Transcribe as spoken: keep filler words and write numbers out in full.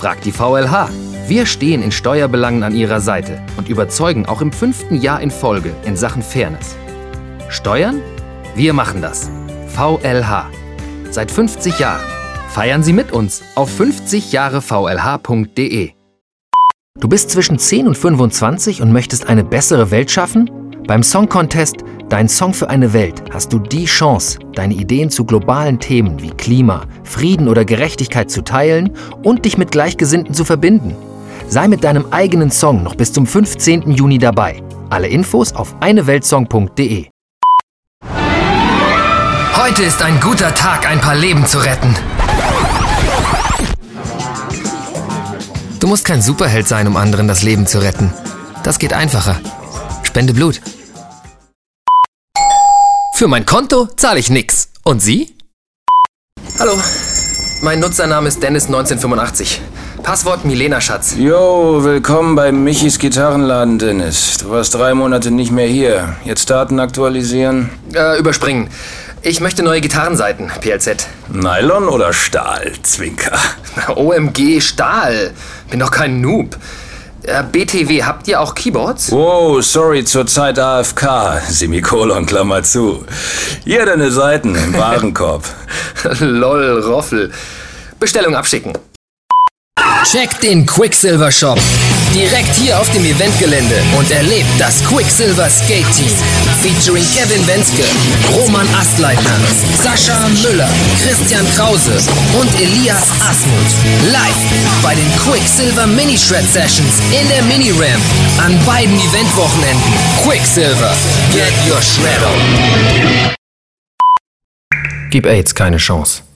Fragt die V L H. Wir stehen in Steuerbelangen an Ihrer Seite und überzeugen auch im fünften Jahr in Folge in Sachen Fairness. Steuern? Wir machen das. V L H. Seit fünfzig Jahren. Feiern Sie mit uns auf fünfzig Jahre V L H punkt de. Du bist zwischen zehn und fünfundzwanzig und möchtest eine bessere Welt schaffen? Beim Song Contest Dein Song für eine Welt hast du die Chance, deine Ideen zu globalen Themen wie Klima, Frieden oder Gerechtigkeit zu teilen und dich mit Gleichgesinnten zu verbinden. Sei mit deinem eigenen Song noch bis zum fünfzehnten Juni dabei. Alle Infos auf eineweltsong punkt de. Heute ist ein guter Tag, ein paar Leben zu retten. Du musst kein Superheld sein, um anderen das Leben zu retten. Das geht einfacher. Spende Blut. Für mein Konto zahle ich nix. Und Sie? Hallo, mein Nutzername ist Dennis neunzehnhundertfünfundachtzig. Passwort Milena Schatz. Jo, willkommen bei Michis Gitarrenladen, Dennis. Du warst drei Monate nicht mehr hier. Jetzt Daten aktualisieren? Äh, überspringen. Ich möchte neue Gitarrenseiten, P L Z. Nylon oder Stahl, Zwinker? O M G, Stahl. Bin doch kein Noob. Äh, B T W, habt ihr auch Keyboards? Wow, sorry, zurzeit A F K. Semikolon, Klammer zu. Hier deine Seiten im Warenkorb. Lol, Roffel. Bestellung abschicken. Checkt den Quicksilver Shop. Direkt hier auf dem Eventgelände und erlebt das Quicksilver Skate Team. Featuring Kevin Wenske, Roman Astleitner, Sascha Müller, Christian Krause und Elias Asmuth. Live bei den Quicksilver Mini Shred Sessions in der Mini Ramp an beiden Eventwochenenden. Quicksilver, get your shred on. Gib AIDS keine Chance.